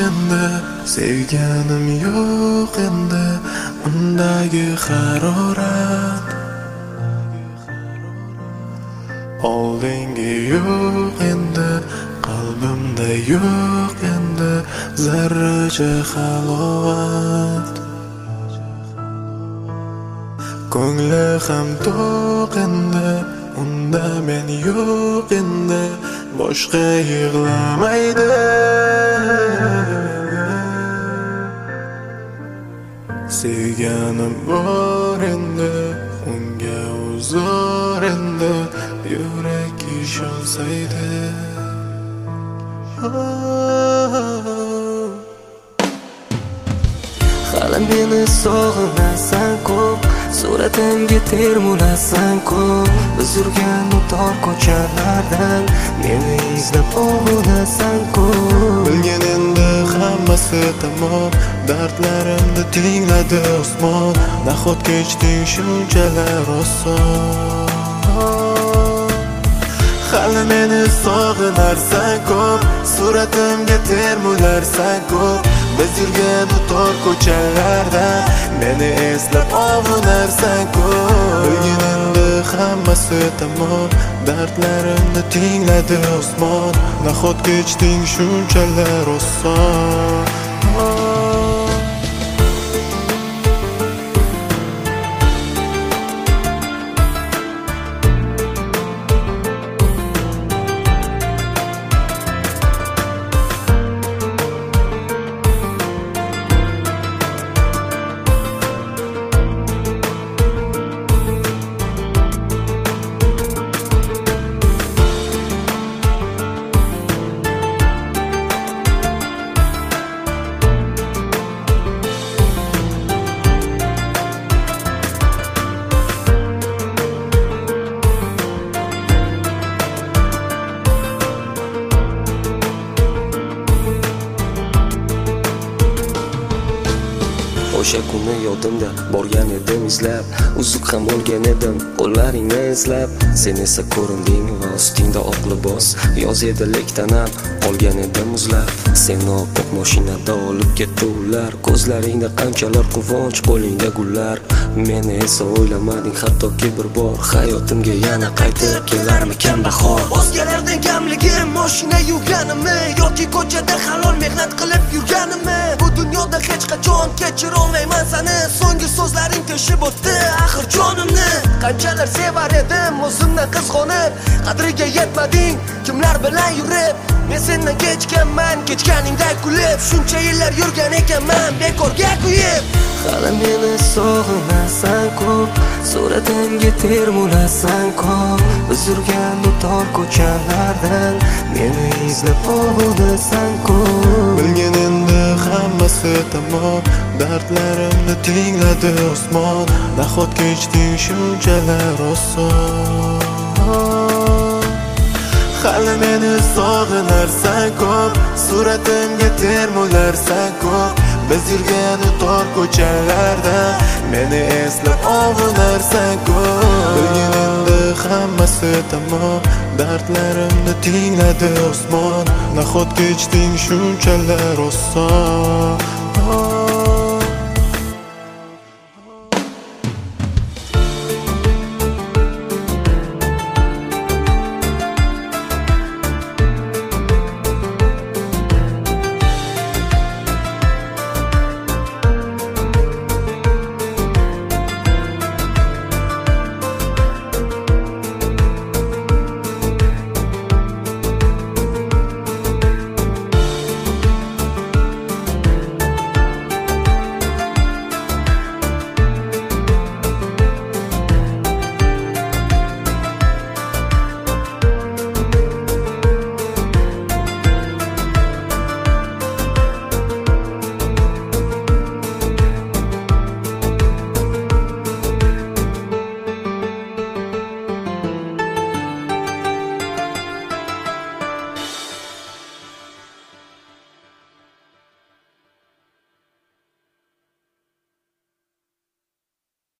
endi, sevganim yo'q endi, undagi harorat. Oldingi yo'q endi, qalbimda yo'q endi, zarracha halovat. Ko'ngli ham to'q endi, unda men yo'q endi, boshqa yig'lamaydi. Sevganim bor endi, unga uzr endi, yurak ishonsaydi. Hali meni sog'inasan ko'p, suratimga termulasan ko'p. Biz yurgan u tor ko'chalardan meni izlab ovulasan ko'p. Bilgin endi hammasi tamom, dardlarimni tingladi osmon. Nahotki kechding shunchalar oson. Hali meni sog'inarsan ko'p, suratimga termularsan ko'p. Biz yurgan u tor ko'chalardan meni eslab ovunarsan ko'p. Bilgin endi hammasi tamom, dardlarimni tingladi osmon. Nahotki kechding shunchalar oson. O'sha kuni yodimda borgan edim izlab, uzuq ham olgan edim qo'llaringni eslab. Sen esa ko'rinding va ustingda oq libos, yoz edi lektanam qolgan edim muzlab. Seni oppoq mashinada olib ketdi ular, ko'zlaringda qanchalar quvonch, qo'lingda gullar. Meni esa o'ylamading hattoki bir bor, hayotimga yana qaytib kelarmikan bahor. O'zgalardan kamligim mashina yurganimmi yoki ko'chada halol mehnat qilib yurganimmi? Bu dunyoda hech qachon kechira olmayman seni, so'nggi so'zlaring teshib o'tdi axir jonimni. Qanchalar sevar edim o'zimdan qizg'onib, qadriga yetmading kimlar bilan yurib. Men sendan kechganman, kechganingda kulib, shuncha yillar yurgan ekanman bekorga kuyib. Hali meni sog'inasan ko'p, suratimga termulasan ko'p. Biz yurgan u tor ko'chalardan meni izlab ovulasan ko'p. Bilgin endi hammasi tamom, dardlarimni tingladi osmon. Nahotki kechding shunchalar oson. Hali meni sog'inarsan ko'p, suratimga termularsan ko'p. Biz yurgan u tor ko'chalarda meni eslab ovunarsan ko'p. Bilgin endi hammasi tamom, dardlarimni tingladi osmon. Nahotki kechding shunchalar oson.